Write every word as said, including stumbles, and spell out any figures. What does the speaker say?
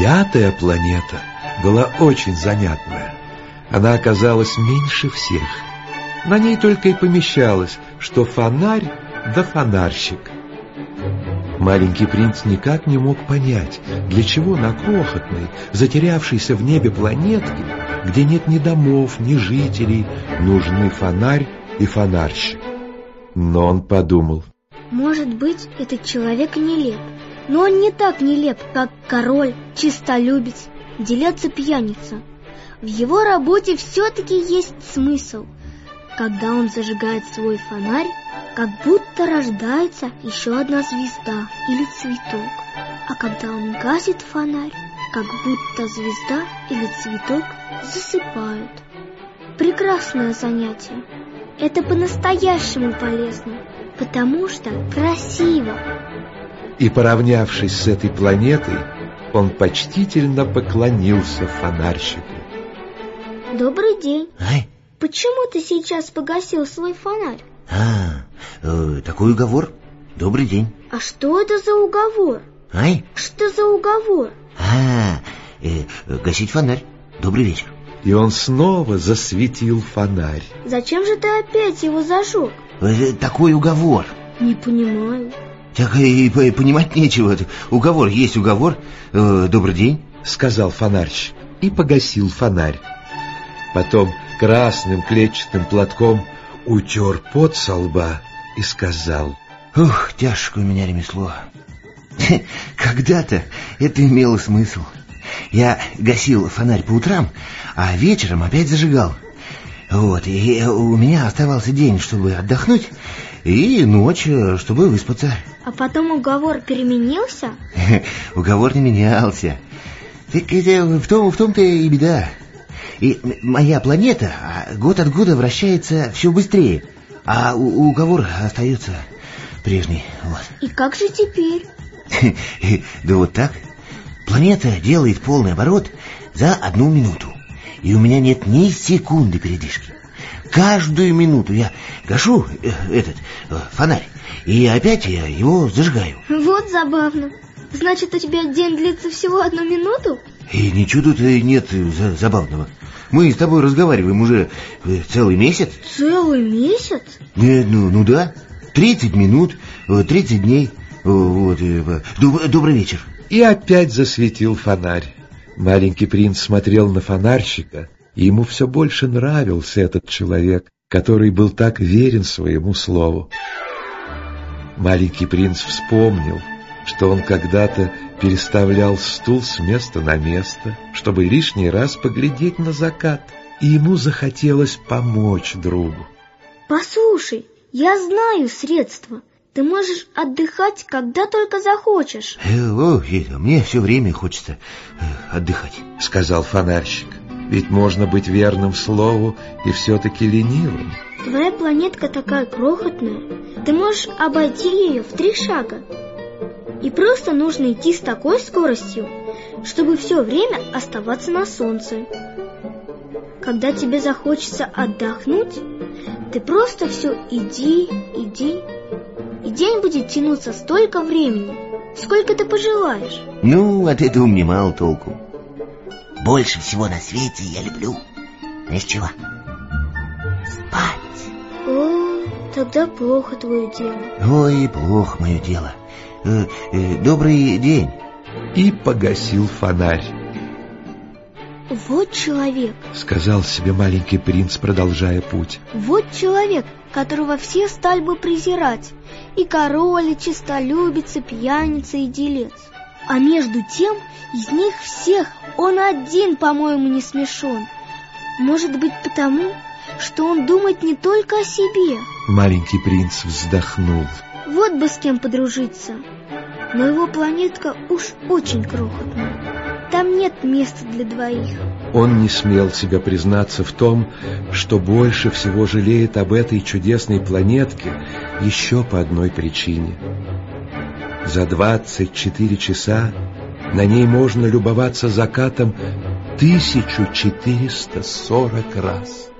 Пятая планета была очень занятная. Она оказалась меньше всех. На ней только и помещалось, что фонарь да фонарщик. Маленький принц никак не мог понять, для чего на крохотной, затерявшейся в небе планетке, где нет ни домов, ни жителей, нужны фонарь и фонарщик. Но он подумал: может быть, этот человек нелеп, но он не так нелеп, как король, чистолюбец, делец и пьяница. В его работе все-таки есть смысл. Когда он зажигает свой фонарь, как будто рождается еще одна звезда или цветок. А когда он гасит фонарь, как будто звезда или цветок засыпают. Прекрасное занятие. Это по-настоящему полезно, потому что красиво. И, поравнявшись с этой планетой, он почтительно поклонился фонарщику. Добрый день. Ай? Почему ты сейчас погасил свой фонарь? А, э, такой уговор. Добрый день. А что это за уговор? Ай? Что за уговор? А, э, гасить фонарь. Добрый вечер. И он снова засветил фонарь. Зачем же ты опять его зажег? Э, такой уговор. Не понимаю. Так и понимать нечего. Уговор есть уговор. Э, добрый день, сказал фонарщик и погасил фонарь. Потом красным клетчатым платком утер пот со лба и сказал: ух, тяжкое у меня ремесло. Когда-то это имело смысл. Я гасил фонарь по утрам, а вечером опять зажигал. Вот, и у меня оставался день, чтобы отдохнуть, и ночь, чтобы выспаться. А потом уговор переменился? Уговор не менялся. Так это в том, в том-то и беда. И моя планета год от года вращается все быстрее, а уговор остается прежний. Вот. И как же теперь? Да вот так. Планета делает полный оборот за одну минуту, и у меня нет ни секунды передышки. Каждую минуту я гашу э, этот э, фонарь, и опять я его зажигаю. Вот забавно. Значит, у тебя день длится всего одну минуту? И ничего тут нет забавного. Мы с тобой разговариваем уже целый месяц. Целый месяц? Нет, ну, ну да. Тридцать минут, тридцать дней. Вот. Добрый вечер. И опять засветил фонарь. Маленький принц смотрел на фонарщика, и ему все больше нравился этот человек, который был так верен своему слову. Маленький принц вспомнил, что он когда-то переставлял стул с места на место, чтобы лишний раз поглядеть на закат, и ему захотелось помочь другу. Послушай, я знаю средства. Ты можешь отдыхать, когда только захочешь. Э, о, мне все время хочется э, отдыхать, сказал фонарщик. Ведь можно быть верным слову и все-таки ленивым. Твоя планетка такая крохотная, ты можешь обойти ее в три шага. И просто нужно идти с такой скоростью, чтобы все время оставаться на солнце. Когда тебе захочется отдохнуть, ты просто все иди, иди, и день будет тянуться столько времени, сколько ты пожелаешь. Ну, от этого мне мало толку. Больше всего на свете я люблю, знаешь чего? Спать. О, тогда плохо твое дело. Ой, плохо мое дело. Э, э, добрый день. И погасил фонарь. Вот человек, сказал себе маленький принц, продолжая путь. Вот человек, которого все стали бы презирать. И король, и честолюбец, и пьяница, и делец. А между тем, из них всех он один, по-моему, не смешон. Может быть, потому, что он думает не только о себе. Маленький принц вздохнул. Вот бы с кем подружиться. Но его планетка уж очень крохотная. Там нет места для двоих. Он не смел себе признаться в том, что больше всего жалеет об этой чудесной планетке еще по одной причине. За двадцать четыре часа на ней можно любоваться закатом тысячу четыреста сорок раз.